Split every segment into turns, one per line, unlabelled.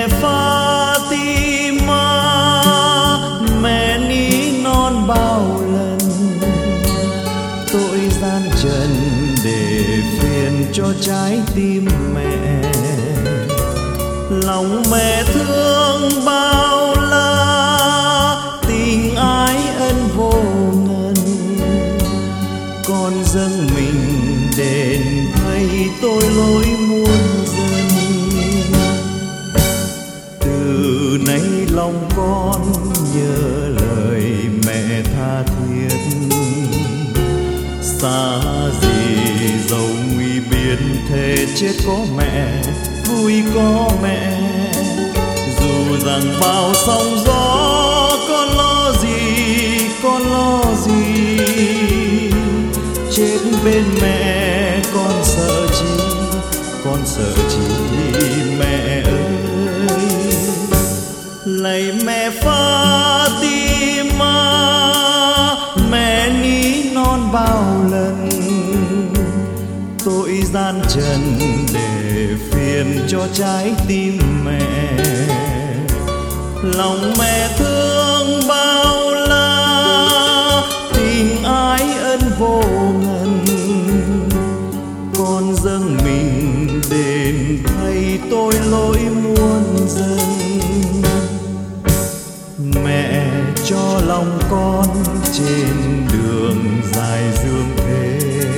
mẹ Fatima, mẹ ní non bao lần tội gian trần để phiền cho trái tim mẹ. Lòng mẹ thương bao la, tình ái ân vô ngần, con dâng mình đền thay tôi lỗi muôn dân. Từ nay lòng con nhớ lời mẹ tha thiết, xa gì dầu nguy biên thề chết có mẹ, vui có mẹ. Dù rằng bao sóng gió, con lo gì, con lo gì, chết bên mẹ con sợ chi, con sợ chi mẹ ơi. Lạy mẹ Fatima, mẹ ní non bao lần tội gian trần để phiền cho trái tim mẹ. Lòng mẹ thương bao la, tình ái ân vô ngần, con dâng mình đền thay tôi lỗi muôn dân. Mẹ cho lòng con trên đường dài dương thế,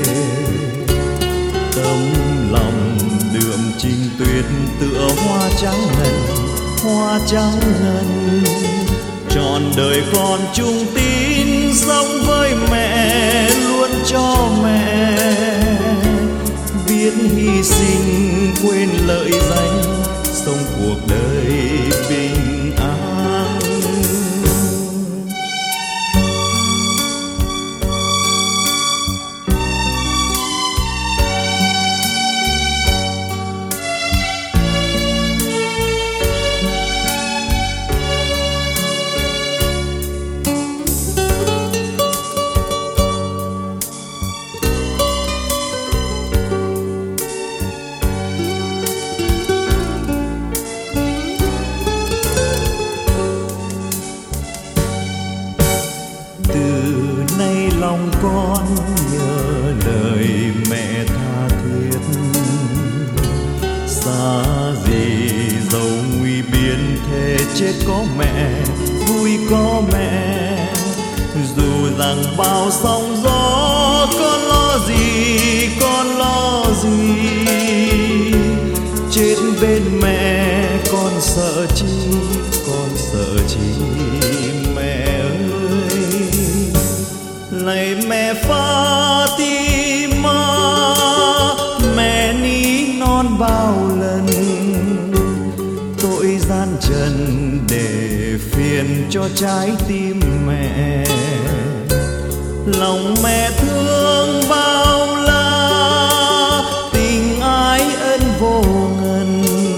tấm lòng đượm trinh tuyết tựa hoa trắng ngần, hoa trắng ngần. Trọn đời con chung tín sống với mẹ, luôn cho mẹ, biết hy sinh quên lợi danh, sống cuộc đời bình an. Lòng con nhớ lời mẹ tha thiết, xa gì dầu nguy biên thề chết có mẹ, vui có mẹ. Dù rằng bao sóng gió, con lo gì, con lo gì, chết bên mẹ con sợ chi, con sợ chi mẹ ơi. Lạy mẹ Fatima, mẹ ní non bao lần tội gian trần để phiền cho trái tim mẹ. Lòng mẹ thương bao la, tình ái ân vô ngần,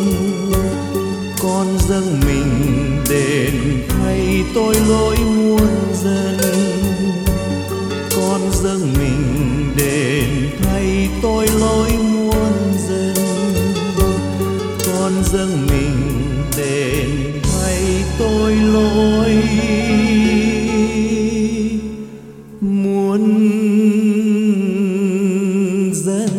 con dâng mình đền thay tôi lỗi muôn dân. Con dâng mình đền thay tôi lỗi muôn dân, con dâng mình đền thay tôi lỗi muôn dân.